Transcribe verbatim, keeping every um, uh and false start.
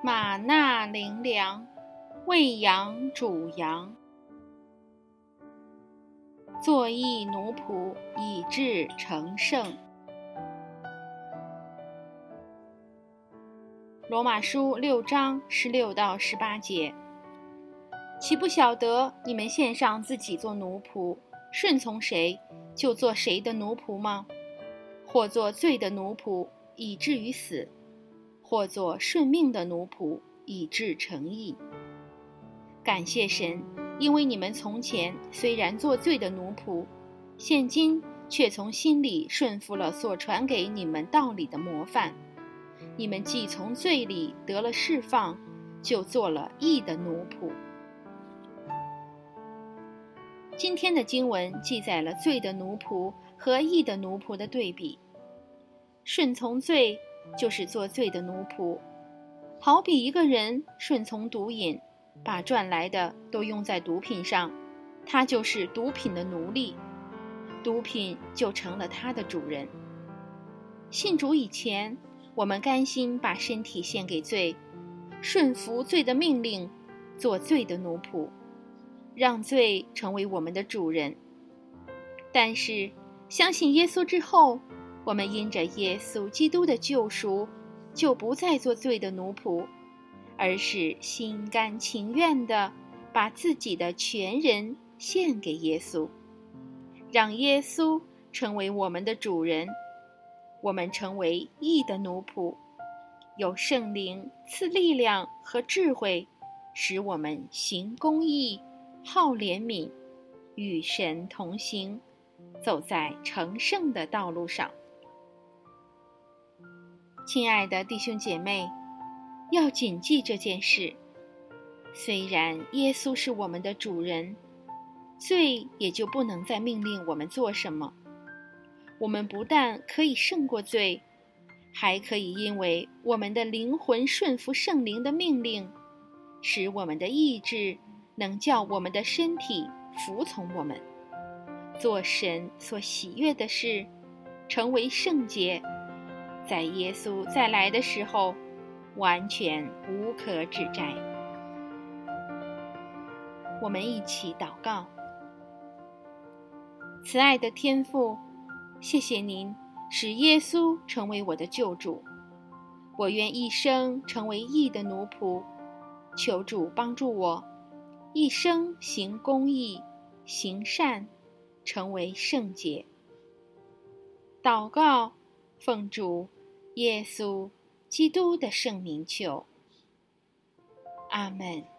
玛纳灵粮，喂养主羊。作义奴仆，以致成圣。罗马书六章十六到十八节，岂不晓得你们献上自己做奴仆，顺从谁，就做谁的奴仆吗？或做罪的奴仆，以至于死；或做顺命的奴仆，以致成义。感谢神，因为你们从前虽然做罪的奴仆，现今却从心里顺服了所传给你们道理的模范。你们既从罪里得了释放，就做了义的奴仆。今天的经文记载了罪的奴仆和义的奴仆的对比。顺从罪就是做罪的奴仆，好比一个人顺从毒瘾，把赚来的都用在毒品上，他就是毒品的奴隶，毒品就成了他的主人。信主以前，我们甘心把身体献给罪，顺服罪的命令，做罪的奴仆，让罪成为我们的主人。但是相信耶稣之后，我们因着耶稣基督的救赎，就不再做罪的奴仆，而是心甘情愿地把自己的全人献给耶稣，让耶稣成为我们的主人。我们成为义的奴仆，有圣灵赐力量和智慧，使我们行公义，好怜悯，与神同行，走在成圣的道路上。亲爱的弟兄姐妹，要谨记这件事。虽然耶稣是我们的主人，罪也就不能再命令我们做什么。我们不但可以胜过罪，还可以因为我们的灵魂顺服圣灵的命令，使我们的意志能叫我们的身体服从我们，做神所喜悦的事，成为圣洁，在耶稣再来的时候完全无可指摘。我们一起祷告。慈爱的天父，谢谢您使耶稣成为我的救主，我愿一生成为义的奴仆，求主帮助我一生行公义，行善，成为圣洁。祷告，奉主耶稣基督的圣名求，阿们。